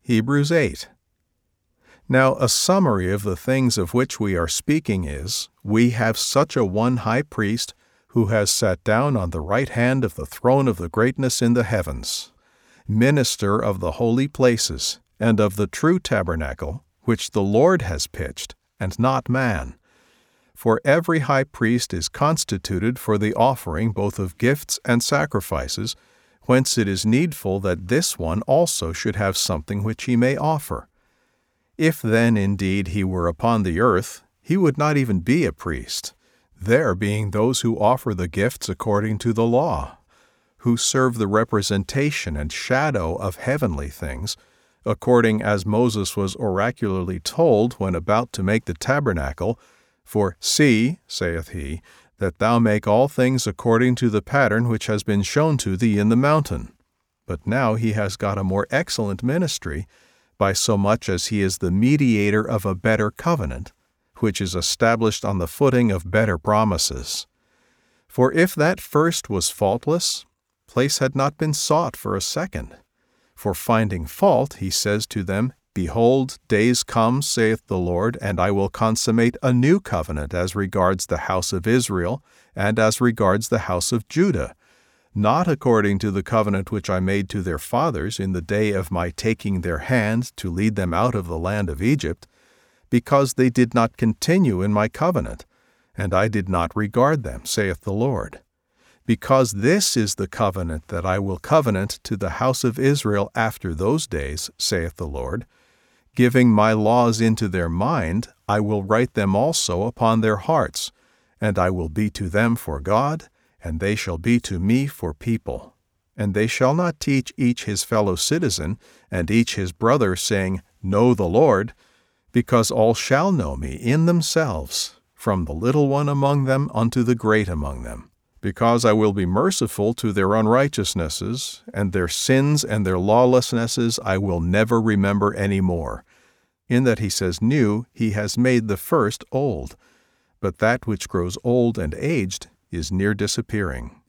Hebrews 8. Now a summary of the things of which we are speaking is, we have such a one high priest who has sat down on the right hand of the throne of the greatness in the heavens, minister of the holy places, and of the true tabernacle, which the Lord has pitched, and not man. For every high priest is constituted for the offering both of gifts and sacrifices, whence it is needful that this one also should have something which he may offer. If then indeed he were upon the earth, he would not even be a priest, there being those who offer the gifts according to the law, who serve the representation and shadow of heavenly things, according as Moses was oracularly told when about to make the tabernacle, For see, saith he, that thou make all things according to the pattern which has been shown to thee in the mountain. But now he has got a more excellent ministry, by so much as he is the mediator of a better covenant, which is established on the footing of better promises. For if that first was faultless, place had not been sought for a second. For finding fault, he says to them, Behold, days come, saith the Lord, and I will consummate a new covenant as regards the house of Israel, and as regards the house of Judah, not according to the covenant which I made to their fathers in the day of my taking their hand to lead them out of the land of Egypt, because they did not continue in my covenant, and I did not regard them, saith the Lord. Because this is the covenant that I will covenant to the house of Israel after those days, saith the Lord, giving my laws into their mind, I will write them also upon their hearts, and I will be to them for God, and they shall be to me for people. And they shall not teach each his fellow citizen, and each his brother, saying, Know the Lord, because all shall know me in themselves, from the little one among them unto the great among them. Because I will be merciful to their unrighteousnesses, and their sins and their lawlessnesses I will never remember any more. In that he says new, he has made the first old. But that which grows old and aged is near disappearing.